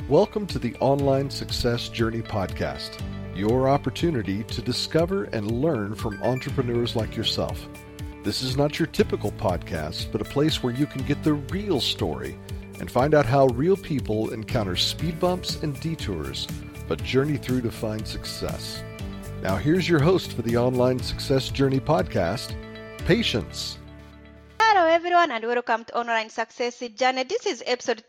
Welcome to the Online Success Journey Podcast, your opportunity to discover and learn from entrepreneurs like yourself. This is not your typical podcast, but a place where you can get the real story and find out how real people encounter speed bumps and detours, but journey through to find success. Now here's your host for the Online Success Journey Podcast, Patience. Hello everyone and welcome to Online Success Journey. This is episode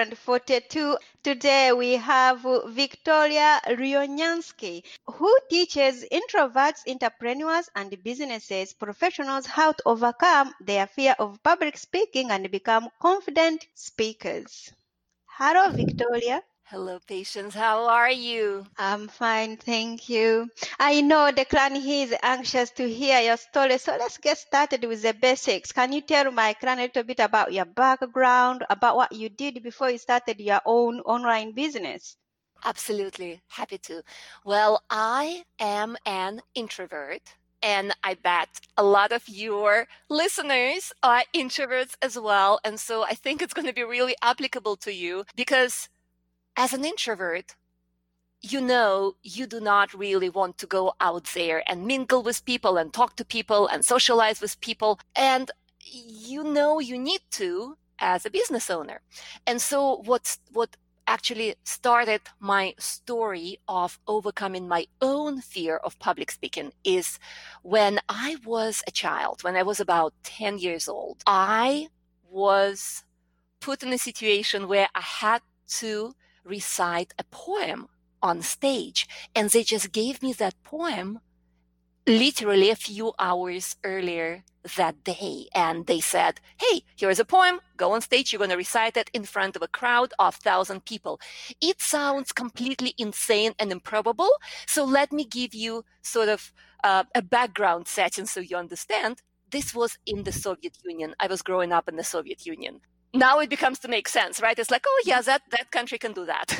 242. Today we have Victoria Ryonyansky, who teaches introverts, entrepreneurs and businesses professionals how to overcome their fear of public speaking and become confident speakers. Hello Victoria. Hello, Patience. How are you? I'm fine, thank you. I know Declan he is anxious to hear your story, so let's get started with the basics. Can you tell my clan a little bit about your background, about what you did before you started your own online business? Absolutely. Happy to. Well, I am an introvert, and I bet a lot of your listeners are introverts as well. And so I think it's going to be really applicable to you because as an introvert, you know, you do not really want to go out there and mingle with people and talk to people and socialize with people. And you know, you need to as a business owner. And so what actually started my story of overcoming my own fear of public speaking is when I was a child, when I was about 10 years old, I was put in a situation where I had to recite a poem on stage, and they just gave me that poem literally a few hours earlier that day, and they said, hey, here's a poem, go on stage, you're going to recite it in front of a crowd of 1,000 people. It sounds completely insane and improbable, so let me give you sort of a background setting so you understand. This was in the Soviet Union. I was growing up in the Soviet Union. Now it becomes to make sense, right? It's like, oh yeah, that country can do that.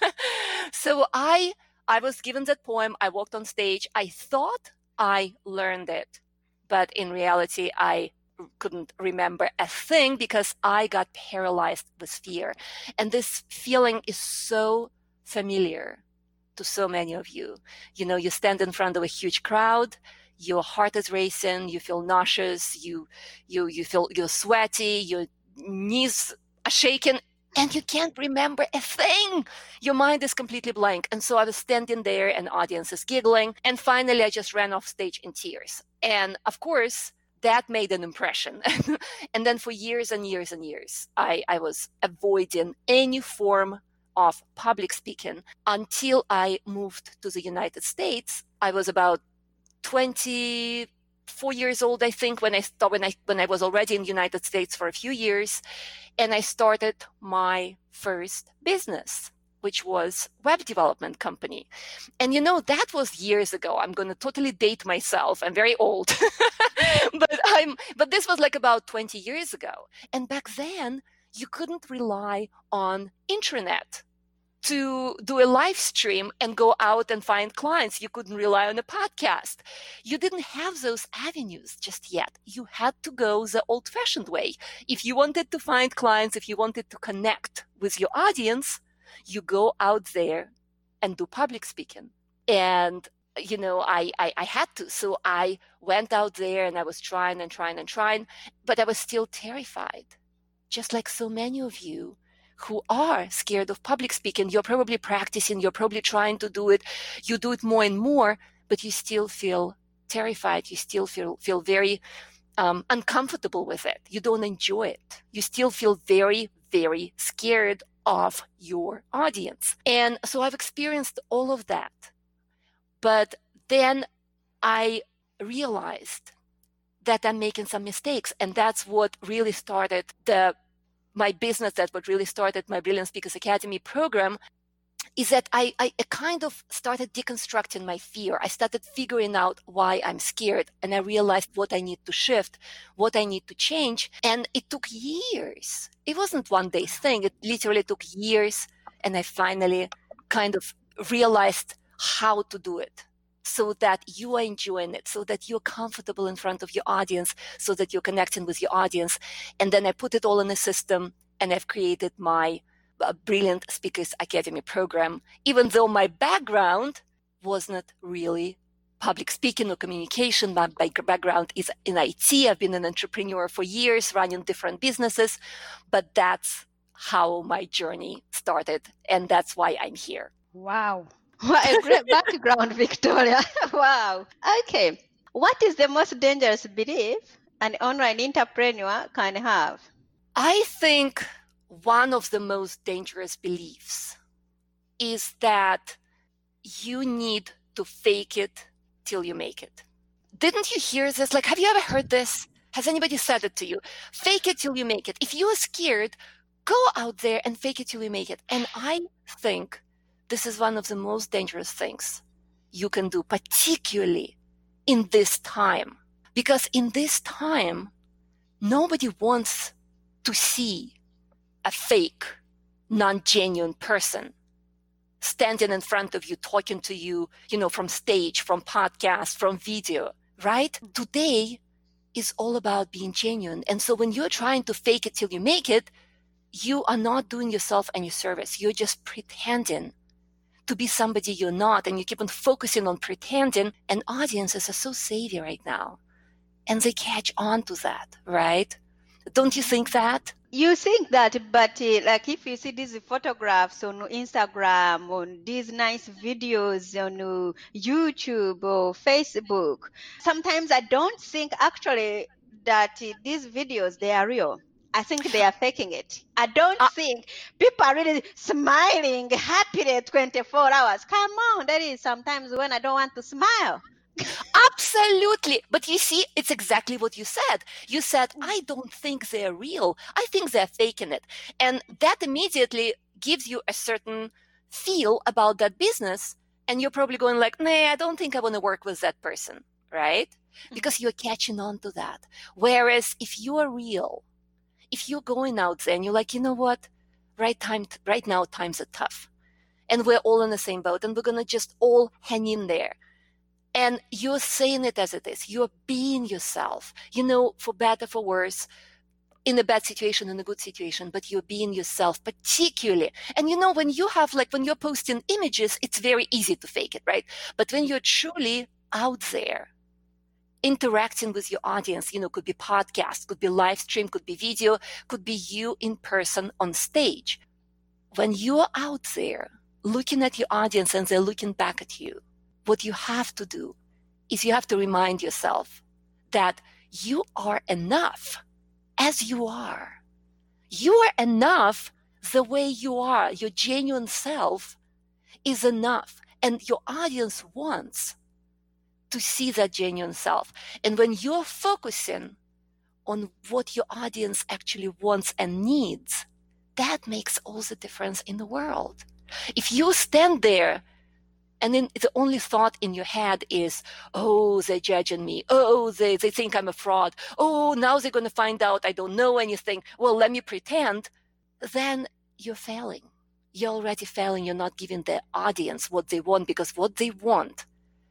So I was given that poem. I walked on stage. I thought I learned it, but in reality, I couldn't remember a thing because I got paralyzed with fear. And this feeling is so familiar to so many of you. You know, you stand in front of a huge crowd. Your heart is racing. You feel nauseous. You feel you're sweaty. Your knees are shaking and you can't remember a thing. Your mind is completely blank. And so I was standing there and the audience is giggling. And finally, I just ran off stage in tears. And of course, that made an impression. And then for years and years and years, I was avoiding any form of public speaking until I moved to the United States. I was about 24 years old, I think, when I was already in the United States for a few years, and I started my first business, which was web development company. And you know, that was years ago. I'm going to totally date myself. I'm very old, but this was like about 20 years ago. And back then, you couldn't rely on intranet to do a live stream and go out and find clients. You couldn't rely on a podcast. You didn't have those avenues just yet. You had to go the old-fashioned way. If you wanted to find clients, if you wanted to connect with your audience, you go out there and do public speaking. And, you know, I had to. So I went out there and I was trying, but I was still terrified. Just like so many of you who are scared of public speaking. You're probably practicing, you're probably trying to do it, you do it more and more, but you still feel terrified. You still feel very uncomfortable with it. You don't enjoy it. You still feel very, very scared of your audience. And so I've experienced all of that. But then I realized that I'm making some mistakes. And that's what really started my business, that what really started my Brilliant Speakers Academy program, is that I kind of started deconstructing my fear. I started figuring out why I'm scared, and I realized what I need to shift, what I need to change. And it took years. It wasn't one day thing. It literally took years. And I finally kind of realized how to do it so that you are enjoying it, so that you're comfortable in front of your audience, so that you're connecting with your audience. And then I put it all in a system, and I've created my a brilliant Speakers Academy program, even though my background was not really public speaking or communication. My background is in IT. I've been an entrepreneur for years, running different businesses, but that's how my journey started, and that's why I'm here. Wow. What a great background, Victoria. Wow. Okay. What is the most dangerous belief an online entrepreneur can have? I think one of the most dangerous beliefs is that you need to fake it till you make it. Didn't you hear this? Like, have you ever heard this? Has anybody said it to you? Fake it till you make it. If you are scared, go out there and fake it till you make it. And I think this is one of the most dangerous things you can do, particularly in this time. Because in this time, nobody wants to see a fake, non-genuine person standing in front of you, talking to you, from stage, from podcast, from video, right? Today is all about being genuine. And so when you're trying to fake it till you make it, you are not doing yourself any service. You're just pretending to be somebody you're not, and you keep on focusing on pretending, and audiences are so savvy right now, and they catch on to that, right? Don't you think that? You think that, but like if you see these photographs on Instagram, on these nice videos on YouTube or Facebook, sometimes I don't think actually that these videos, they are real. I think they are faking it. I don't think people are really smiling happily 24 hours. Come on, there is sometimes when I don't want to smile. Absolutely. But you see, it's exactly what you said. You said, I don't think they're real. I think they're faking it. And that immediately gives you a certain feel about that business. And you're probably going like, nah, I don't think I want to work with that person, right? Because you're catching on to that. Whereas if you are real, if you're going out there and you're like, you know what, right now times are tough. And we're all in the same boat, and we're going to just all hang in there. And you're saying it as it is. You're being yourself, for better, for worse, in a bad situation, in a good situation, but you're being yourself particularly. And when you're posting images, it's very easy to fake it, right? But when you're truly out there, interacting with your audience, could be podcast, could be live stream, could be video, could be you in person on stage. When you're out there looking at your audience and they're looking back at you, what you have to do is you have to remind yourself that you are enough as you are. You are enough the way you are. Your genuine self is enough. And your audience wants to see that genuine self. And when you're focusing on what your audience actually wants and needs, that makes all the difference in the world. If you stand there and then the only thought in your head is, oh, they're judging me. Oh, they think I'm a fraud. Oh, now they're going to find out I don't know anything. Well, let me pretend. Then you're failing. You're already failing. You're not giving the audience what they want, because what they want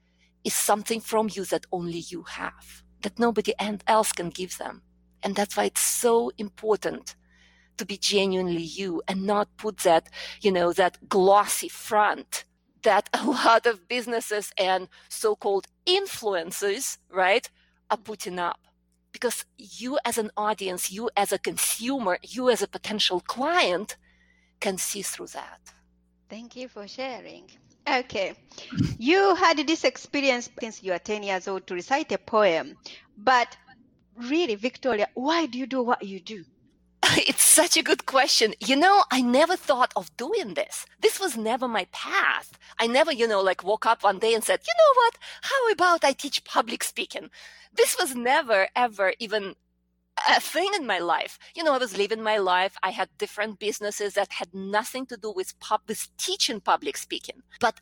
is something from you that only you have, that nobody else can give them. And that's why it's so important to be genuinely you and not put that, that glossy front that a lot of businesses and so-called influencers, right, are putting up. Because you as an audience, you as a consumer, you as a potential client can see through that. Thank you for sharing. Okay. You had this experience since you were 10 years old to recite a poem. But really, Victoria, why do you do what you do? It's such a good question. I never thought of doing this. This was never my path. I never, woke up one day and said, you know what? How about I teach public speaking? This was never, ever even a thing in my life. I was living my life. I had different businesses that had nothing to do with teaching public speaking. But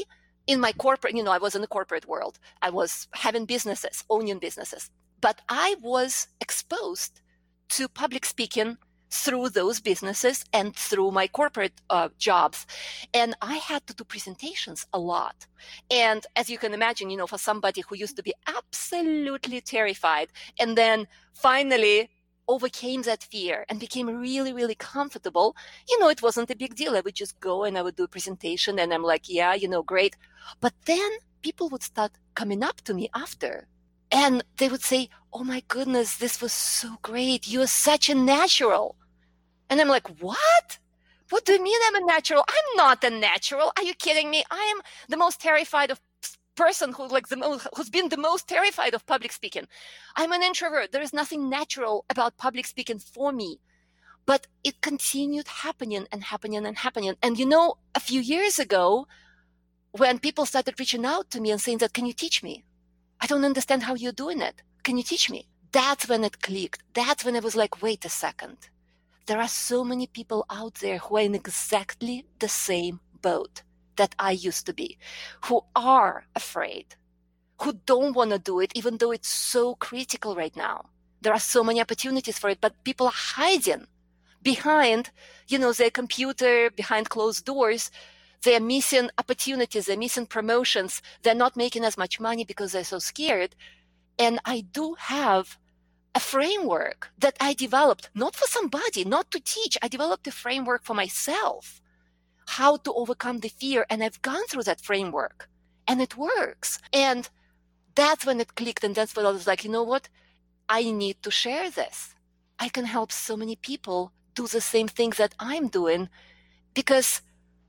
in my corporate, I was in the corporate world. I was having businesses, owning businesses. But I was exposed to public speaking through those businesses and through my corporate jobs. And I had to do presentations a lot. And as you can imagine, for somebody who used to be absolutely terrified and then finally overcame that fear and became really, really comfortable, it wasn't a big deal. I would just go and I would do a presentation and I'm like, yeah, great. But then people would start coming up to me after and they would say, oh my goodness, this was so great. You're such a natural. And I'm like, what? What do you mean I'm a natural? I'm not a natural. Are you kidding me? I am the most terrified of person who's been the most terrified of public speaking. I'm an introvert. There is nothing natural about public speaking for me. But it continued happening and happening and happening. And a few years ago, when people started reaching out to me and saying that, can you teach me? I don't understand how you're doing it. Can you teach me? That's when it clicked. That's when I was like, wait a second. There are so many people out there who are in exactly the same boat that I used to be, who are afraid, who don't want to do it, even though it's so critical right now. There are so many opportunities for it, but people are hiding behind, their computer, behind closed doors. They're missing opportunities, they're missing promotions, they're not making as much money because they're so scared. And I do have a framework that I developed, not for somebody, not to teach. I developed a framework for myself, how to overcome the fear. And I've gone through that framework and it works. And that's when it clicked. And that's when I was like, you know what? I need to share this. I can help so many people do the same things that I'm doing because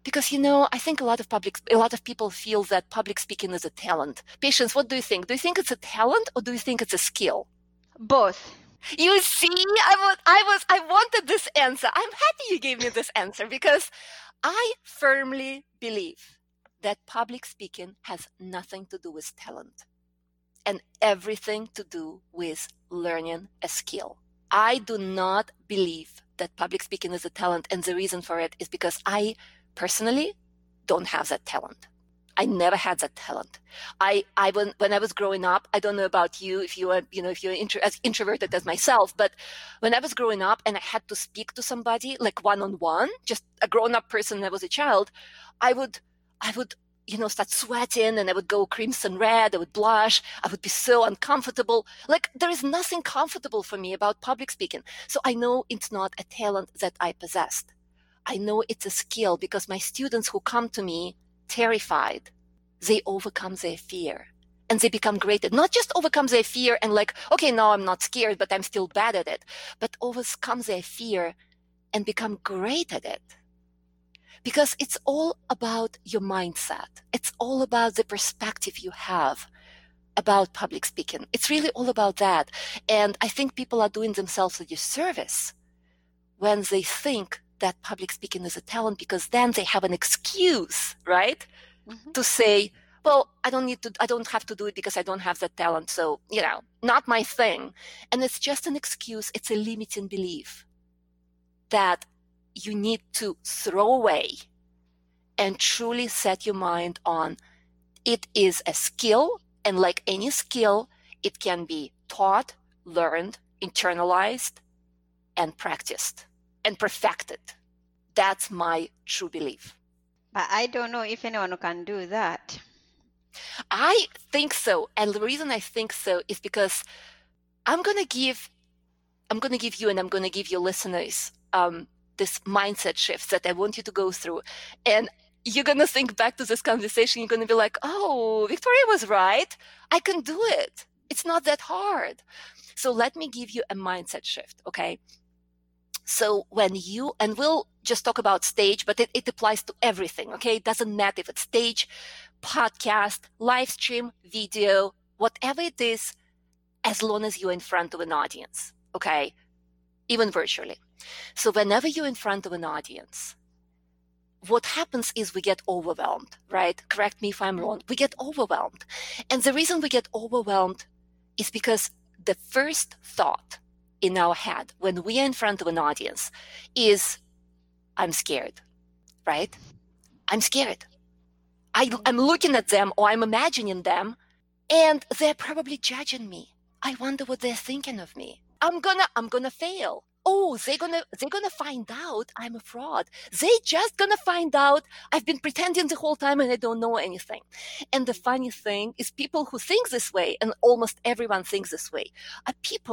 I think a lot of people feel that public speaking is a talent. Patience, what do you think? Do you think it's a talent or do you think it's a skill? Both. You see, I wanted this answer. I'm happy you gave me this answer because I firmly believe that public speaking has nothing to do with talent and everything to do with learning a skill. I do not believe that public speaking is a talent, and the reason for it is because I personally don't have that talent. I never had that talent. When I was growing up, I don't know about you, if you're as introverted as myself, but when I was growing up and I had to speak to somebody like one-on-one, just a grown-up person when I was a child, I would start sweating and I would go crimson red. I would blush. I would be so uncomfortable. Like there is nothing comfortable for me about public speaking. So I know it's not a talent that I possessed. I know it's a skill because my students who come to me terrified, they overcome their fear and they become great at not just overcome their fear and like, okay, now I'm not scared, but I'm still bad at it, but overcome their fear and become great at it. Because it's all about your mindset. It's all about the perspective you have about public speaking. It's really all about that. And I think people are doing themselves a disservice when they think that public speaking is a talent, because then they have an excuse, right? Mm-hmm. To say, well, I don't have to do it because I don't have that talent. So, not my thing. And it's just an excuse. It's a limiting belief that you need to throw away and truly set your mind on it is a skill. And like any skill, it can be taught, learned, internalized, and practiced and perfected. That's my true belief. But I don't know if anyone can do that. I think so. And the reason I think so is because I'm going to give you and I'm going to give your listeners this mindset shift that I want you to go through. And you're going to think back to this conversation. You're going to be like, oh, Victoria was right. I can do it. It's not that hard. So let me give you a mindset shift, okay? So and we'll just talk about stage, but it applies to everything, okay? It doesn't matter if it's stage, podcast, live stream, video, whatever it is, as long as you're in front of an audience, okay? Even virtually. So whenever you're in front of an audience, what happens is we get overwhelmed, right? Correct me if I'm wrong. We get overwhelmed. And the reason we get overwhelmed is because the first thought in our head when we are in front of an audience is, I'm scared, right? I'm scared. I'm looking at them or I'm imagining them and they're probably judging me. I wonder what they're thinking of me. I'm gonna fail. Oh, they're gonna find out I'm a fraud. They just gonna find out I've been pretending the whole time and I don't know anything. And the funny thing is people who think this way, and almost everyone thinks this way, are people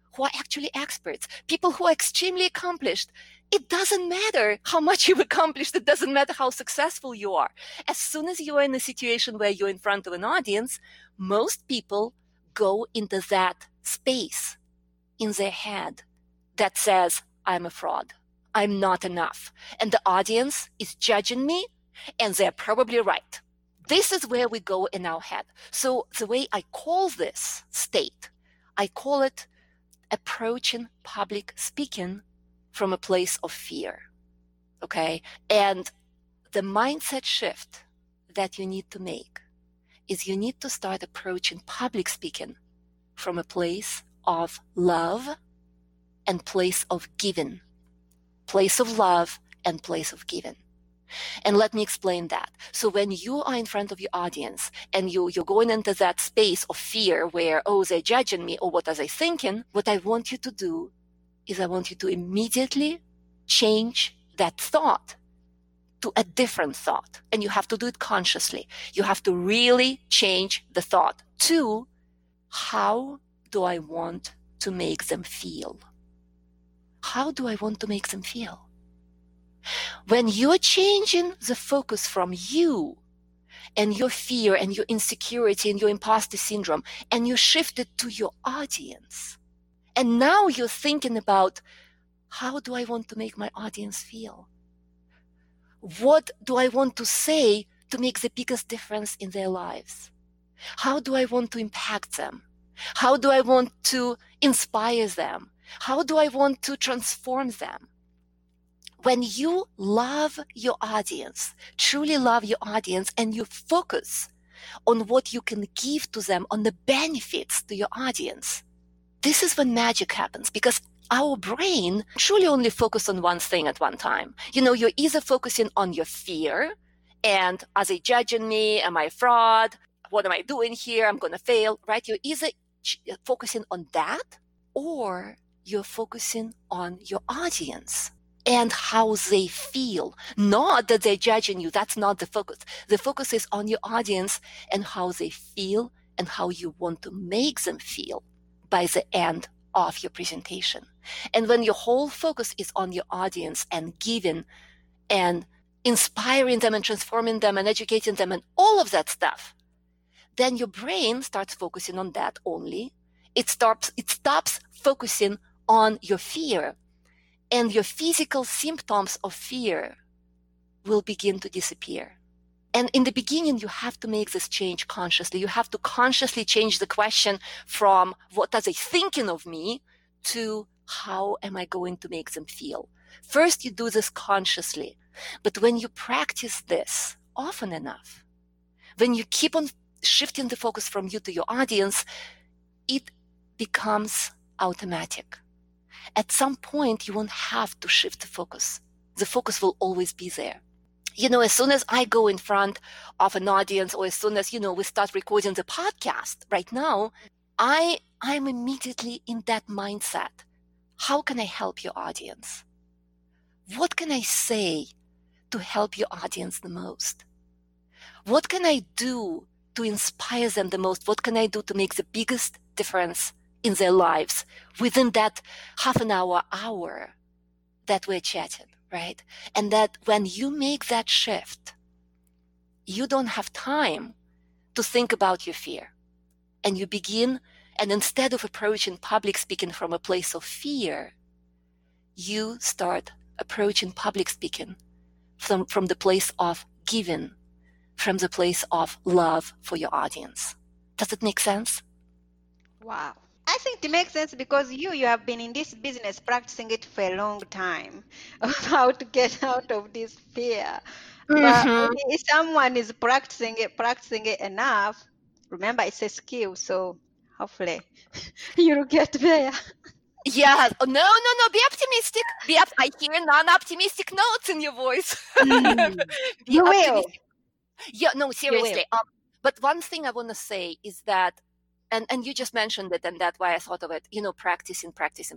who are actually experts, people who are extremely accomplished. It doesn't matter how much you've accomplished. It doesn't matter how successful you are. As soon as you are in a situation where you're in front of an audience, most people go into that space in their head that says, I'm a fraud. I'm not enough. And the audience is judging me, and they're probably right. This is where we go in our head. So the way I call this state, I call it approaching public speaking from a place of fear. Okay? And the mindset shift that you need to make is you need to start approaching public speaking from a place of love and place of giving. Place of love and place of giving. And let me explain that. So when you are in front of your audience and you're going into that space of fear where, oh, they're judging me, or what are they thinking? What I want you to do is I want you to immediately change that thought to a different thought. And you have to do it consciously. You have to really change the thought to, how do I want to make them feel? How do I want to make them feel? When you're changing the focus from you and your fear and your insecurity and your imposter syndrome, and you shift it to your audience, and now you're thinking about, how do I want to make my audience feel? What do I want to say to make the biggest difference in their lives? How do I want to impact them? How do I want to inspire them? How do I want to transform them? When you love your audience, truly love your audience, and you focus on what you can give to them, on the benefits to your audience, this is when magic happens, because our brain truly only focuses on one thing at one time. You're either focusing on your fear and, are they judging me? Am I a fraud? What am I doing here? I'm going to fail, right? You're either focusing on that, or you're focusing on your audience and how they feel. Not that they're judging you. That's not the focus. The focus is on your audience and how they feel and how you want to make them feel by the end of your presentation. And when your whole focus is on your audience and giving and inspiring them and transforming them and educating them and all of that stuff, then your brain starts focusing on that only. It stops focusing on your fear, and your physical symptoms of fear will begin to disappear. And in the beginning, you have to make this change consciously. You have to consciously change the question from what are they thinking of me to how am I going to make them feel? First, you do this consciously. But when you practice this often enough, when you keep on shifting the focus from you to your audience, it becomes automatic. At some point, you won't have to shift the focus. The focus will always be there. As soon as I go in front of an audience, or as soon as, we start recording the podcast right now, I'm immediately in that mindset. How can I help your audience? What can I say to help your audience the most? What can I do to inspire them the most? What can I do to make the biggest difference in their lives within that half an hour that we're chatting, right? And that when you make that shift, you don't have time to think about your fear. And you begin, and instead of approaching public speaking from a place of fear, you start approaching public speaking from the place of giving, from the place of love for your audience. Does it make sense? Wow. I think it makes sense because you have been in this business practicing it for a long time of how to get out of this fear. But if someone is practicing it enough, remember it's a skill, so hopefully you'll get there. Yeah. Oh, no. Be optimistic. I hear non-optimistic notes in your voice. You will. Yeah. No, seriously. But one thing I want to say is that, and you just mentioned it, and that's why I thought of it. Practicing.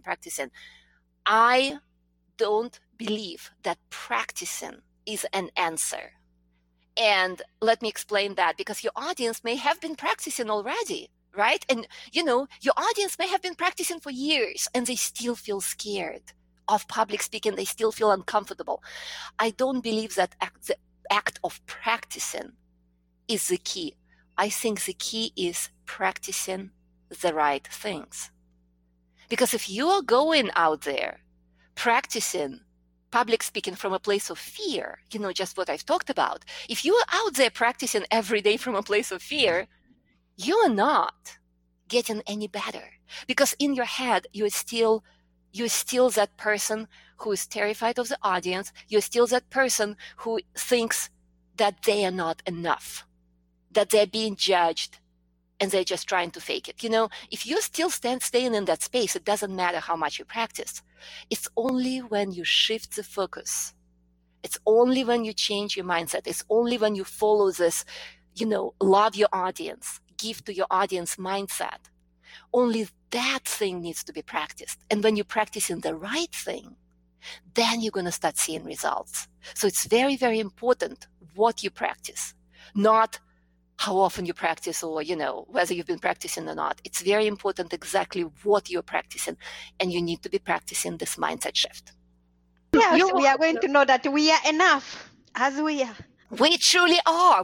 I don't believe that practicing is an answer. And let me explain that, because your audience may have been practicing already. right? And, your audience may have been practicing for years and they still feel scared of public speaking. They still feel uncomfortable. I don't believe that the act of practicing is the key. I think the key is practicing the right things. Because if you are going out there practicing public speaking from a place of fear, just what I've talked about, if you are out there practicing every day from a place of fear, you are not getting any better. Because in your head, you're still that person who is terrified of the audience. You're still that person who thinks that they are not enough, that they're being judged, and they're just trying to fake it. If you still staying in that space, it doesn't matter how much you practice. It's only when you shift the focus. It's only when you change your mindset. It's only when you follow this, love your audience, give to your audience mindset. Only that thing needs to be practiced. And when you're practicing the right thing, then you're going to start seeing results. So it's very, very important what you practice, not how often you practice or, whether you've been practicing or not. It's very important exactly what you're practicing. And you need to be practicing this mindset shift. Yes, we are going to know that we are enough as we are. We truly are.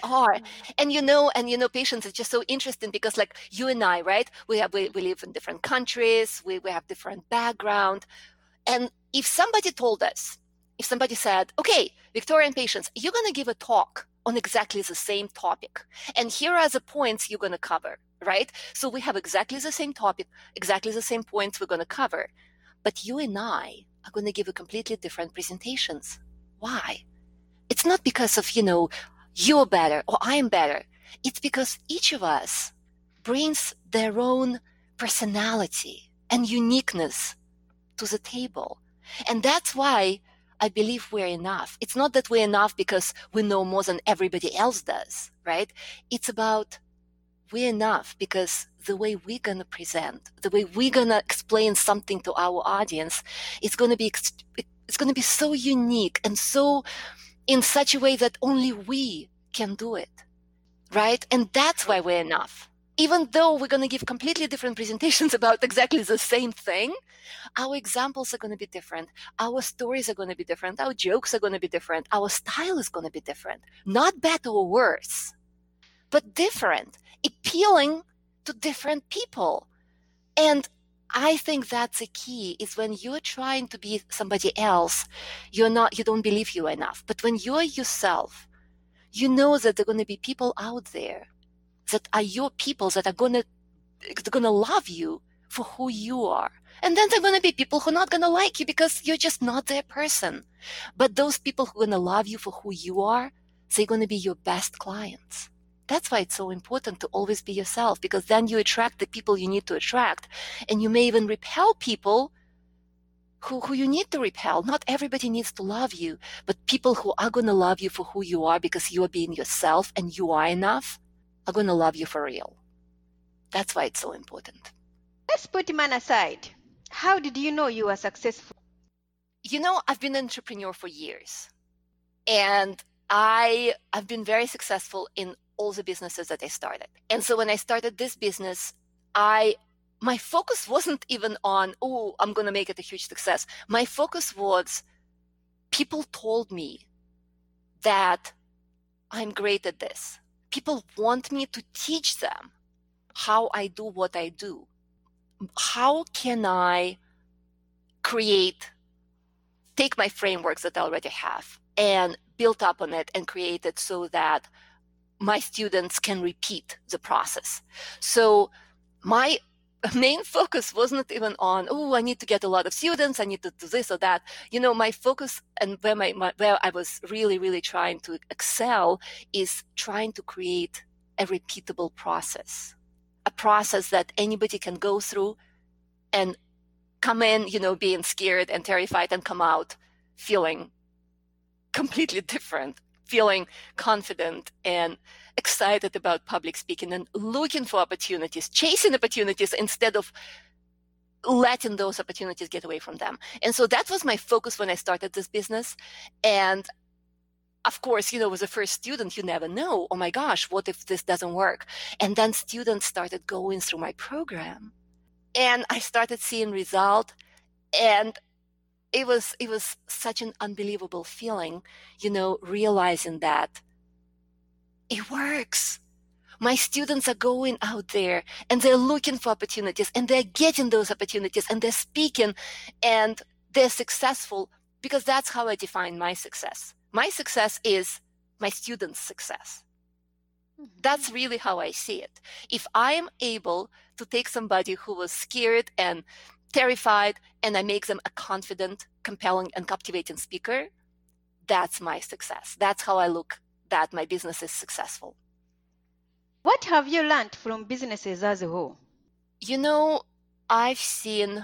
And patience is just so interesting because like you and I, right? We live in different countries. We have different background. And if somebody said, okay, Victoria and Patience, you're going to give a talk on exactly the same topic. And here are the points you're going to cover, right? So we have exactly the same topic, exactly the same points we're going to cover. But you and I are going to give a completely different presentations. Why? It's not because of, you're better or I'm better. It's because each of us brings their own personality and uniqueness to the table. And that's why I believe we're enough. It's not that we're enough because we know more than everybody else does, right? It's about we're enough because the way we're going to present, the way we're going to explain something to our audience, it's going to be so unique and so in such a way that only we can do it, right? And that's why we're enough. Even though we're going to give completely different presentations about exactly the same thing, our examples are going to be different. Our stories are going to be different. Our jokes are going to be different. Our style is going to be different. Not better or worse, but different, appealing to different people. And I think that's the key is when you're trying to be somebody else, you don't believe you're enough. But when you're yourself, you know that there are going to be people out there that are your people that are going to love you for who you are. And then there are going to be people who are not going to like you because you're just not their person. But those people who are going to love you for who you are, they're going to be your best clients. That's why it's so important to always be yourself, because then you attract the people you need to attract. And you may even repel people who you need to repel. Not everybody needs to love you, but people who are going to love you for who you are because you are being yourself and you are enough are going to love you for real. That's why it's so important. Let's put man aside. How did you know you were successful? I've been an entrepreneur for years. And I've been very successful in all the businesses that I started. And so when I started this business, my focus wasn't even on, I'm going to make it a huge success. My focus was people told me that I'm great at this. People want me to teach them how I do what I do. How can I take my frameworks that I already have and build up on it and create it so that my students can repeat the process. So my main focus wasn't even on, I need to get a lot of students, I need to do this or that. My focus and where I was really, really trying to excel is trying to create a repeatable process, a process that anybody can go through and come in, being scared and terrified and come out feeling completely different, feeling confident and excited about public speaking and looking for opportunities, chasing opportunities instead of letting those opportunities get away from them. And so that was my focus when I started this business. And of course, with the first student, you never know, oh my gosh, what if this doesn't work? And then students started going through my program and I started seeing result. And it was such an unbelievable feeling, realizing that it works. My students are going out there and they're looking for opportunities and they're getting those opportunities and they're speaking and they're successful, because that's how I define my success. My success is my students' success. That's really how I see it. If I am able to take somebody who was scared and terrified and I make them a confident, compelling, and captivating speaker, that's my success. That's how I look that my business is successful. What have you learned from businesses as a whole? I've seen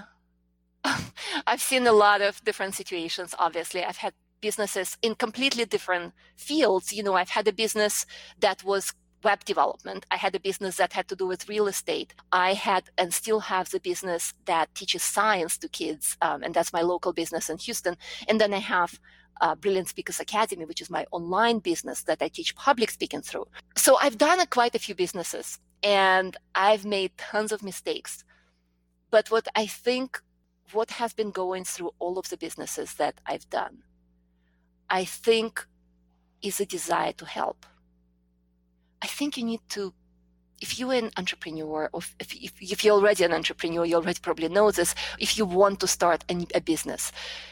a lot of different situations. Obviously, I've had businesses in completely different fields. I've had a business that was web development. I had a business that had to do with real estate. I had and still have the business that teaches science to kids, and that's my local business in Houston. And then I have Brilliant Speakers Academy, which is my online business that I teach public speaking through. So I've done quite a few businesses and I've made tons of mistakes. But what I think, what has been going through all of the businesses that I've done, I think is a desire to help. I think you need to, if you're an entrepreneur, or if you're already an entrepreneur, you already probably know this, if you want to start a business,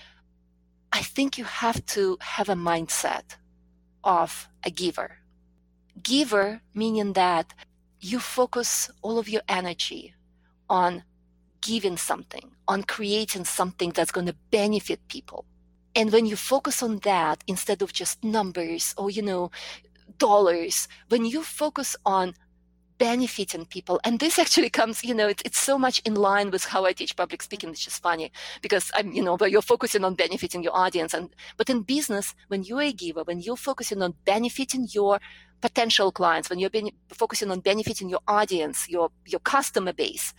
I think you have to have a mindset of a giver. Giver meaning that you focus all of your energy on giving something, on creating something that's going to benefit people. And when you focus on that instead of just numbers or, dollars, when you focus on benefiting people, and this actually comes, it's so much in line with how I teach public speaking, which is funny because where you're focusing on benefiting your audience. But in business, when you're a giver, when you're focusing on benefiting your potential clients, when you're focusing on benefiting your audience, your customer base,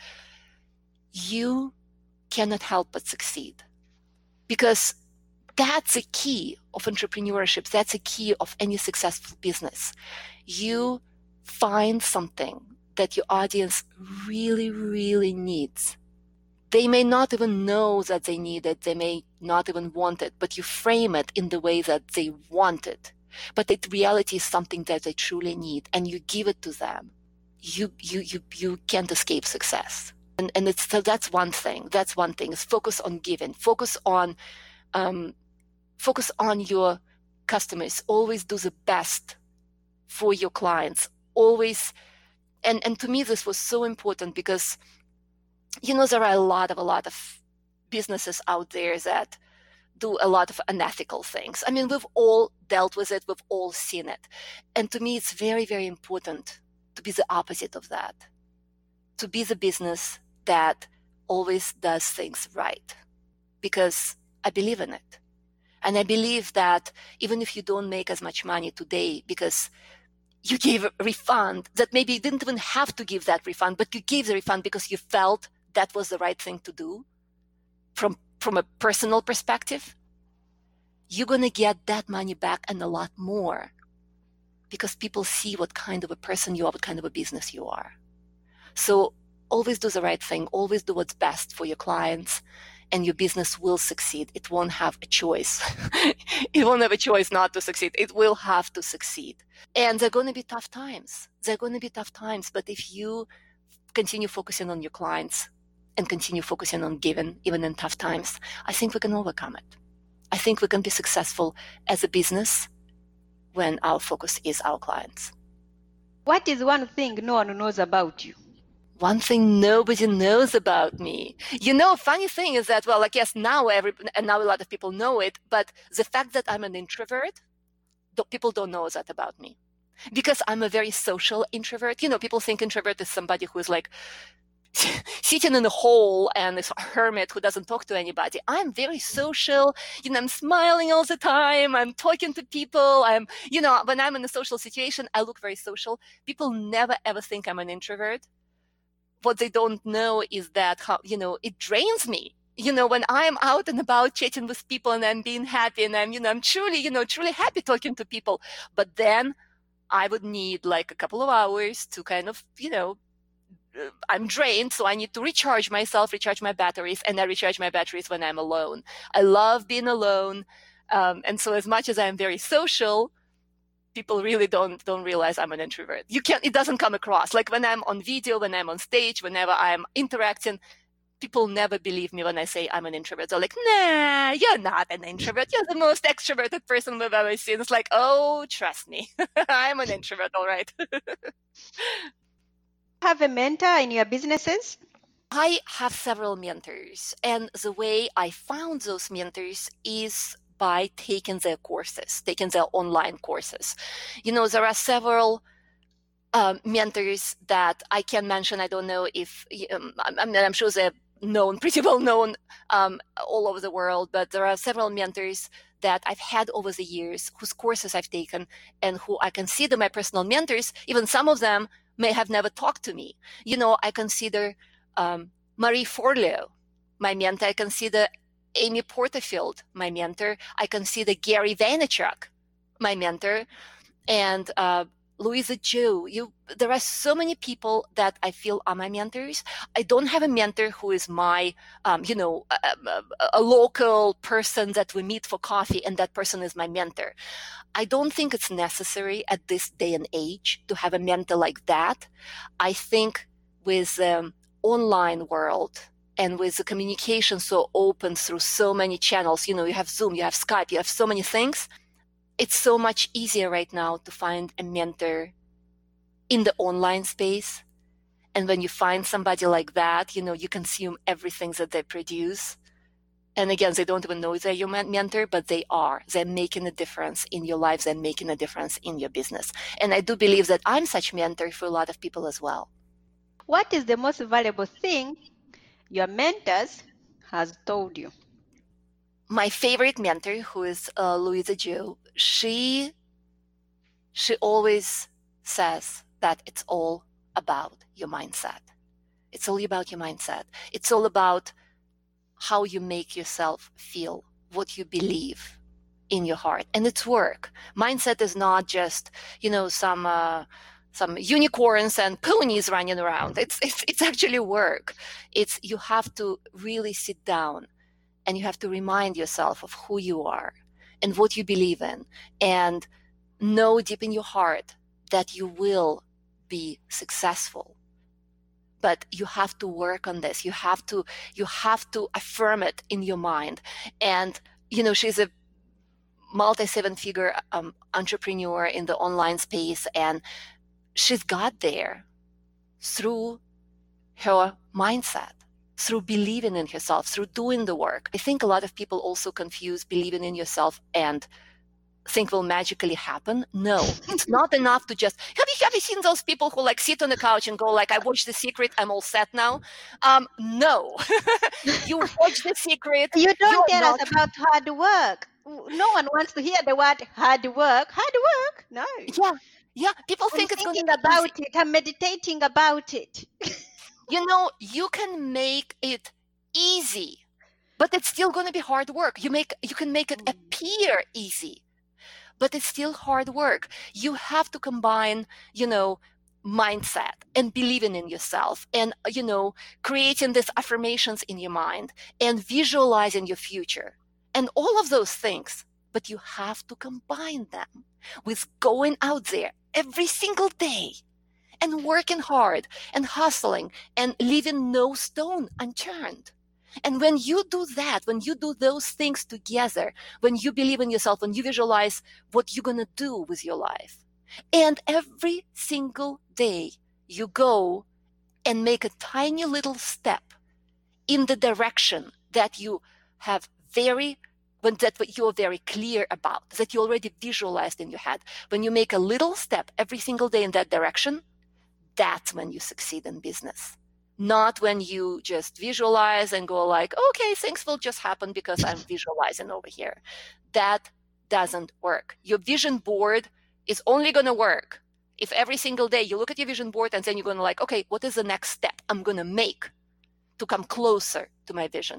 you cannot help but succeed, because that's a key of entrepreneurship. That's a key of any successful business. You find something that your audience really, really needs. They may not even know that they need it. They may not even want it, but you frame it in the way that they want it. But in reality is something that they truly need, and you give it to them. You can't escape success. And that's one thing. That's one thing, is focus on giving. Focus on your customers. Always do the best for your clients. Always. And to me, this was so important because, there are a lot of businesses out there that do a lot of unethical things. I mean, we've all dealt with it. We've all seen it. And to me, it's very, very important to be the opposite of that. To be the business that always does things right, because I believe in it. And I believe that even if you don't make as much money today because you gave a refund, that maybe you didn't even have to give that refund, but you gave the refund because you felt that was the right thing to do from a personal perspective, you're going to get that money back and a lot more, because people see what kind of a person you are, what kind of a business you are. So always do the right thing. Always do what's best for your clients, and your business will succeed. It won't have a choice. It won't have a choice not to succeed. It will have to succeed. And there are going to be tough times. But if you continue focusing on your clients and continue focusing on giving, even in tough times, I think we can overcome it. I think we can be successful as a business when our focus is our clients. What is one thing no one knows about you? One thing nobody knows about me. Funny thing is that, yes, now a lot of people know it, but the fact that I'm an introvert, people don't know that about me. Because I'm a very social introvert. People think introvert is somebody who is like sitting in a hole and is a hermit who doesn't talk to anybody. I'm very social. I'm smiling all the time. I'm talking to people. When I'm in a social situation, I look very social. People never ever think I'm an introvert. What they don't know is that it drains me. when I'm out and about chatting with people and I'm being happy and I'm truly, truly happy talking to people. But then I would need like a couple of hours to kind of, I'm drained, so I need to recharge myself, recharge my batteries, and I recharge my batteries when I'm alone. I love being alone. And so as much as I'm very social, people really don't realize I'm an introvert. It doesn't come across. Like when I'm on video, when I'm on stage, whenever I'm interacting, people never believe me when I say I'm an introvert. They're like, nah, you're not an introvert. You're the most extroverted person we've ever seen. It's like, oh, trust me. I'm an introvert, all right. Have a mentor in your businesses? I have several mentors. And the way I found those mentors is by taking their courses, taking their online courses. There are several mentors that I can mention. I don't know if, I'm sure they're known, pretty well known all over the world, but there are several mentors that I've had over the years whose courses I've taken and who I consider my personal mentors. Even some of them may have never talked to me. I consider Marie Forleo my mentor. I consider Amy Porterfield my mentor. I consider Gary Vaynerchuk my mentor. And Louisa Zhou. There are so many people that I feel are my mentors. I don't have a mentor who is my, a local person that we meet for coffee and that person is my mentor. I don't think it's necessary at this day and age to have a mentor like that. I think with the online world and with the communication so open through so many channels, you have Zoom, you have Skype, you have so many things. It's so much easier right now to find a mentor in the online space. And when you find somebody like that, you consume everything that they produce. And again, they don't even know they're your mentor, but they are. They're making a difference in your lives. They're making a difference in your business. And I do believe that I'm such a mentor for a lot of people as well. What is the most valuable thing your mentors has told you? My favorite mentor, who is Louisa Zhou, she always says that it's all about your mindset. It's all about your mindset. It's all about how you make yourself feel, what you believe in your heart. And it's work. Mindset is not just, some unicorns and ponies running around. It's actually work. You have to really sit down and you have to remind yourself of who you are and what you believe in, and know deep in your heart that you will be successful. But you have to work on this. You have to affirm it in your mind. And, she's a multi-seven-figure entrepreneur in the online space, and she's got there through her mindset, through believing in herself, through doing the work. I think a lot of people also confuse believing in yourself and think will magically happen. No, it's not enough to just, have you seen those people who sit on the couch and go like, I watched The Secret, I'm all set now? No. You watch The Secret. You don't tell us about hard work. No one wants to hear the word hard work. Hard work? No. Yeah. People think it's going to be about it. I'm meditating about it. You can make it easy, but it's still going to be hard work. You can make it appear easy, but it's still hard work. You have to combine, mindset and believing in yourself and, creating these affirmations in your mind and visualizing your future and all of those things. But you have to combine them with going out there every single day and working hard and hustling and leaving no stone unturned. And when you do that, when you do those things together, when you believe in yourself, when you visualize what you're going to do with your life, and every single day you go and make a tiny little step in the direction that you have that you're very clear about, that you already visualized in your head, when you make a little step every single day in that direction, that's when you succeed in business. Not when you just visualize and go like, okay, things will just happen because I'm visualizing over here. That doesn't work. Your vision board is only going to work if every single day you look at your vision board and then you're going to like, okay, what is the next step I'm going to make to come closer to my vision?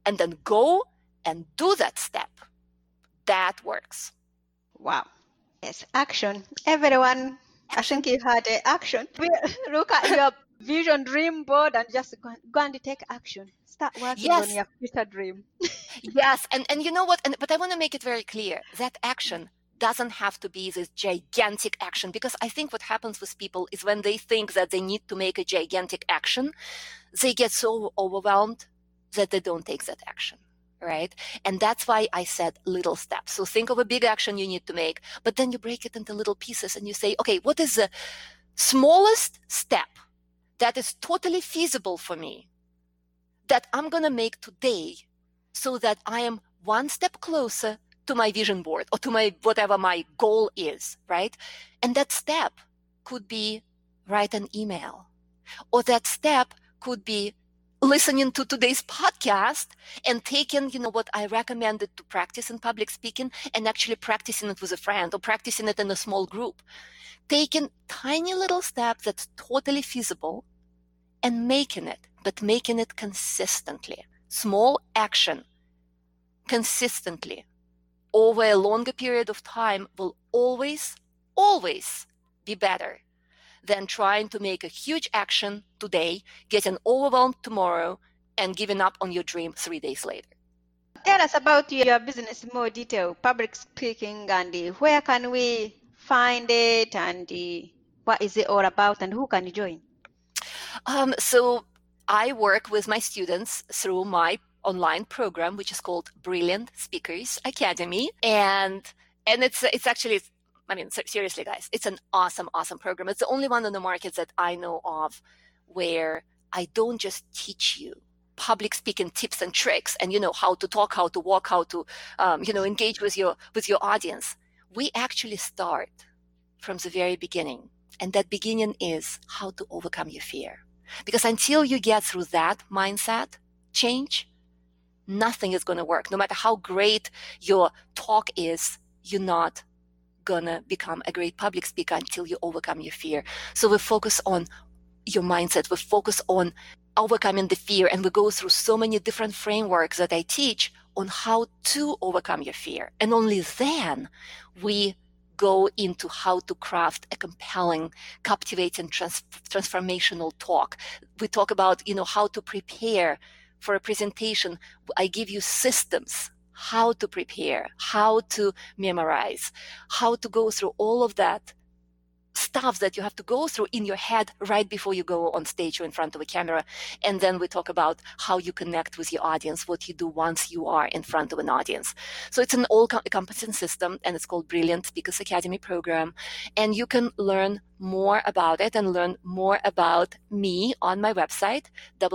and then go and do that step. That works. Wow. Yes, action. Everyone, I Action. think you had action. Look at your vision dream board and just go and take action. Start working on Yes, your future dream. yes. And you know what? But I want to make it very clear that action doesn't have to be this gigantic action, because I think what happens with people is when they think that they need to make a gigantic action, they get so overwhelmed that they don't take that action, right? And that's why I said little steps. So think of a big action you need to make, but then you break it into little pieces and you say, okay, what is the smallest step that is totally feasible for me that I'm going to make today so that I am one step closer to my vision board or to my whatever my goal is, right? And that step could be write an email, or that step could be listening to today's podcast and taking, what I recommended to practice in public speaking and actually practicing it with a friend or practicing it in a small group. Taking tiny little steps that's totally feasible and making it, but making it consistently. Small action consistently over a longer period of time will always, always be better than trying to make a huge action today, getting overwhelmed tomorrow, and giving up on your dream 3 days later. Tell us about your business in more detail, public speaking, and where can we find it, and what is it all about, and who can join? So I work with my students through my online program, which is called Brilliant Speakers Academy. And it's actually, seriously, guys, it's an awesome, awesome program. It's the only one on the market that I know of where I don't just teach you public speaking tips and tricks and, how to talk, how to walk, how to, engage with your audience. We actually start from the very beginning. And that beginning is how to overcome your fear. Because until you get through that mindset change, nothing is going to work. No matter how great your talk is, you're not going to become a great public speaker until you overcome your fear. So we focus on your mindset. We focus on overcoming the fear. And we go through so many different frameworks that I teach on how to overcome your fear. And only then we go into how to craft a compelling, captivating, transformational talk. We talk about, how to prepare for a presentation. I give you systems, how to prepare, how to memorize, how to go through all of that stuff that you have to go through in your head right before you go on stage or in front of a camera. And then we talk about how you connect with your audience, what you do once you are in front of an audience. So it's an all-encompassing system, and it's called Brilliant Speakers Academy program. And you can learn more about it and learn more about me on my website,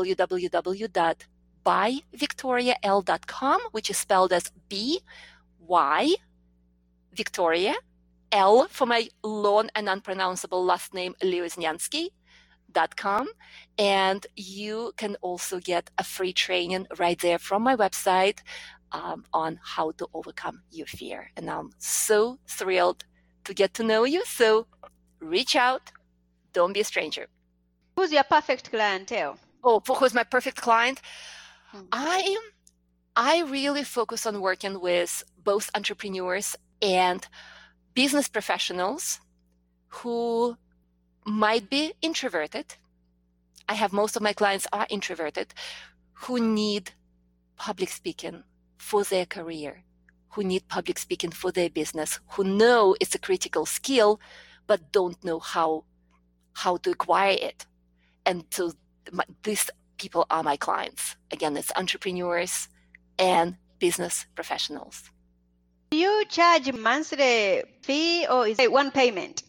www.byvictorial.com, which is spelled as B-Y, Victoria, L for my long and unpronounceable last name, Lewiznianski.com. And you can also get a free training right there from my website on how to overcome your fear. And I'm so thrilled to get to know you. So reach out. Don't be a stranger. Who's your perfect clientele? Oh, who's my perfect client? I really focus on working with both entrepreneurs and business professionals who might be introverted. I have most of my clients are introverted, who need public speaking for their career, who need public speaking for their business, who know it's a critical skill, but don't know how to acquire it. And so these people are my clients. Again, it's entrepreneurs and business professionals. Do you charge monthly fee or is it one payment?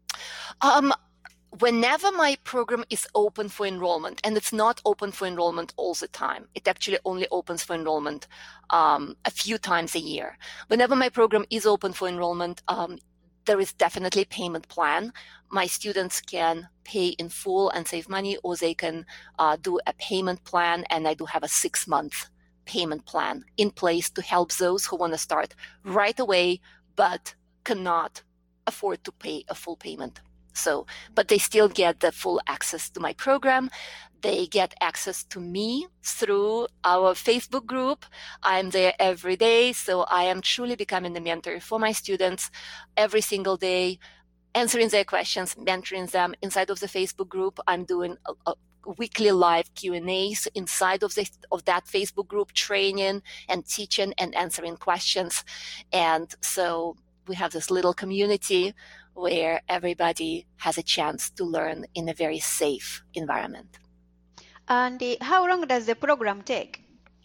Whenever my program is open for enrollment, and it's not open for enrollment all the time, it actually only opens for enrollment a few times a year. Whenever my program is open for enrollment, there is definitely a payment plan. My students can pay in full and save money, or they can do a payment plan, and I do have a 6-month payment plan in place to help those who want to start right away but cannot afford to pay a full payment So, but they still get the full access to my program. They get access to me through our Facebook group. I'm there every day. So I am truly becoming the mentor for my students every single day, answering their questions, mentoring them inside of the Facebook group. I'm doing a weekly live Q&As inside of that Facebook group, training and teaching and answering questions. And so we have this little community where everybody has a chance to learn in a very safe environment. And how long does the program take?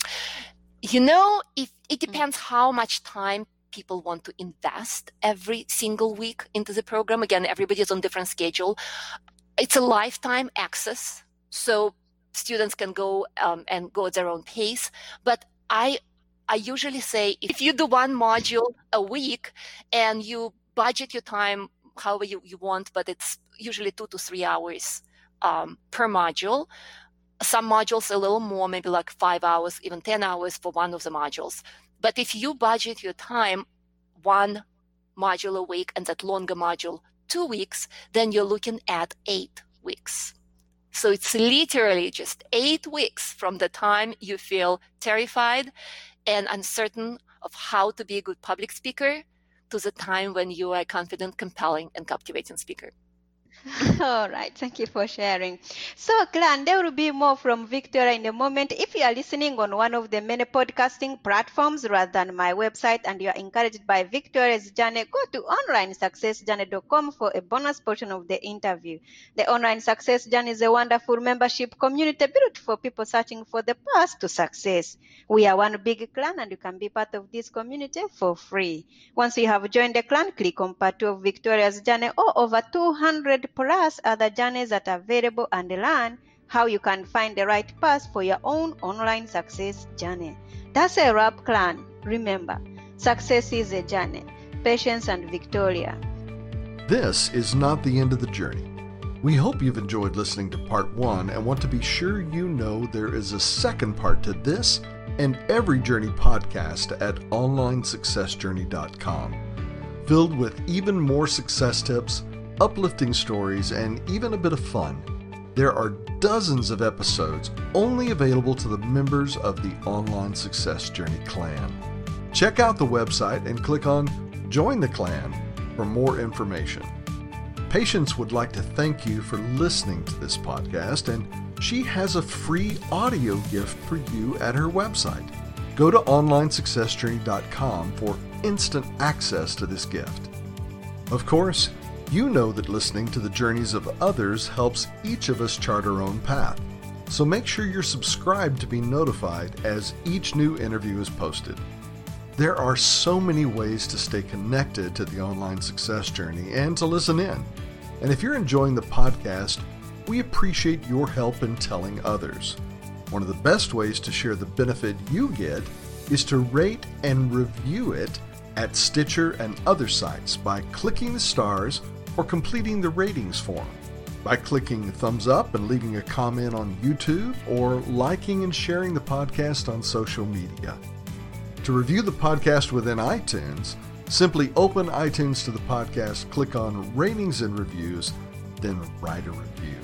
It depends how much time people want to invest every single week into the program. Again, everybody's on different schedule. It's a lifetime access, so students can go and go at their own pace. But I usually say if you do one module a week and you budget your time however you want, but it's usually 2 to 3 hours per module. Some modules a little more, maybe like 5 hours, even 10 hours for one of the modules. But if you budget your time 1 module a week and that longer module 2 weeks, then you're looking at 8 weeks. So it's literally just 8 weeks from the time you feel terrified and uncertain of how to be a good public speaker to the time when you are a confident, compelling, and captivating speaker. All right, thank you for sharing. So, Clan, there will be more from Victoria in a moment. If you are listening on one of the many podcasting platforms rather than my website and you are encouraged by Victoria's journey, go to onlinesuccessjourney.com for a bonus portion of the interview. The Online Success Journey is a wonderful membership community built for people searching for the path to success. We are one big clan and you can be part of this community for free. Once you have joined the clan, click on part 2 of Victoria's journey or over 200 plus other journeys that are available and learn how you can find the right path for your own online success journey. That's a wrap, clan. Remember, success is a journey. Patience and Victoria. This is not the end of the journey. We hope you've enjoyed listening to part 1 and want to be sure you know there is a second part to this and every journey podcast at onlinesuccessjourney.com, filled with even more success tips, uplifting stories, and even a bit of fun. There are dozens of episodes only available to the members of the Online Success Journey clan. Check out the website and click on Join the Clan for more information. Patience would like to thank you for listening to this podcast, and she has a free audio gift for you at her website. Go to onlinesuccessjourney.com for instant access to this gift. Of course, you know that listening to the journeys of others helps each of us chart our own path. So make sure you're subscribed to be notified as each new interview is posted. There are so many ways to stay connected to the Online Success Journey and to listen in. And if you're enjoying the podcast, we appreciate your help in telling others. One of the best ways to share the benefit you get is to rate and review it at Stitcher and other sites by clicking the stars or completing the ratings form, by clicking thumbs up and leaving a comment on YouTube, or liking and sharing the podcast on social media. To review the podcast within iTunes, simply open iTunes to the podcast, click on Ratings and Reviews, then write a review.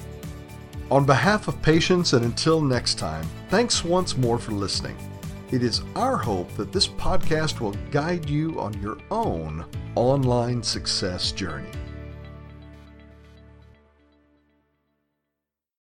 On behalf of Patience, and until next time, thanks once more for listening. It is our hope that this podcast will guide you on your own online success journey.